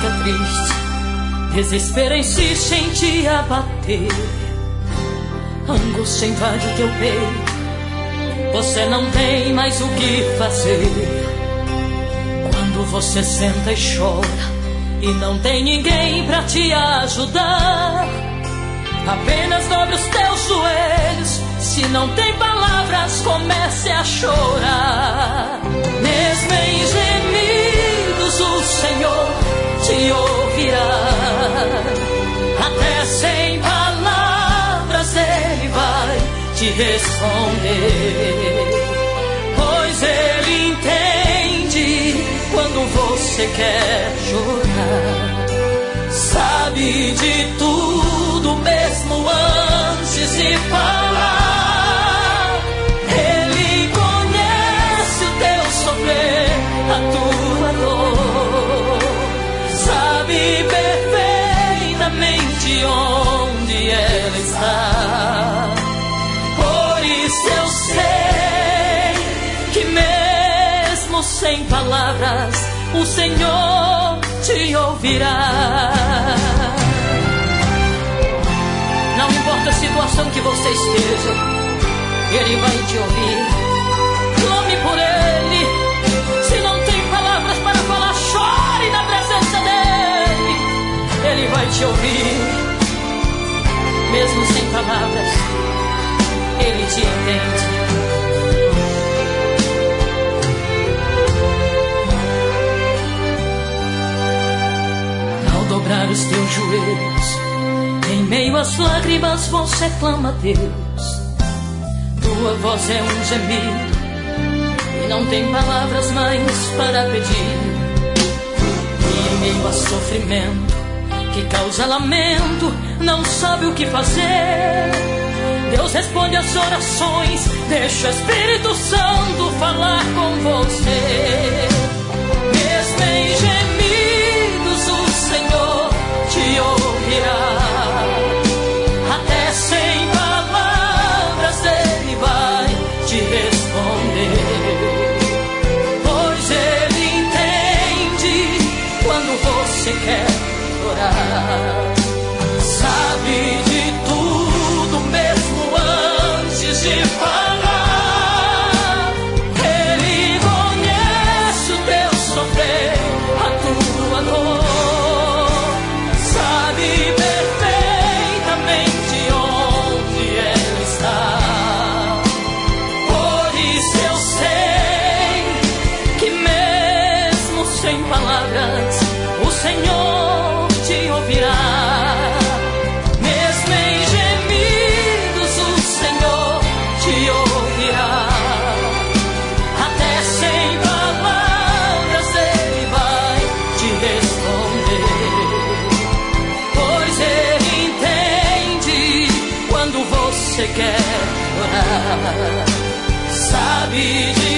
fica triste, desespero insiste em te abater, angústia invade o teu peito, você não tem mais o que fazer. Quando você senta e chora e não tem ninguém pra te ajudar, apenas dobre os teus joelhos. Se não tem palavras, comece a chorar. Mesmo em gemidos o Senhor te ouvirá. Até sem palavras Ele vai te responder, pois Ele entende quando você quer chorar. Sabe de tudo mesmo antes de falar. Ele conhece o teu sofrer, a tua dor. Sabe perfeitamente onde ela está. Por isso eu sei que mesmo sem palavras o Senhor te ouvirá. Não importa a situação que você esteja, Ele vai te ouvir. Clame por Ele. Se não tem palavras para falar, chore na presença dEle. Ele vai te ouvir. Mesmo sem palavras, Ele te entende. Dobrar os teus joelhos, em meio às lágrimas você clama a Deus. Tua voz é um gemido e não tem palavras mais para pedir. E em meio a sofrimento que causa lamento, não sabe o que fazer. Deus responde às orações, deixa o Espírito Santo falar com você. Mesmo em gemidos o Senhor te ouvirá. Até sem palavras Ele vai te responder, pois Ele entende quando você quer chorar. Sabe de tudo mesmo antes de falar. Ele conhece o teu sofrer, a tua dor. Sabe perfeitamente onde ela está. Por isso eu sei que mesmo sem palavras o Senhor te ouvirá. Mesmo em gemidos o Senhor te ouvirá. Até sem palavras Ele vai te responder, pois Ele entende quando você quer chorar. Sabe de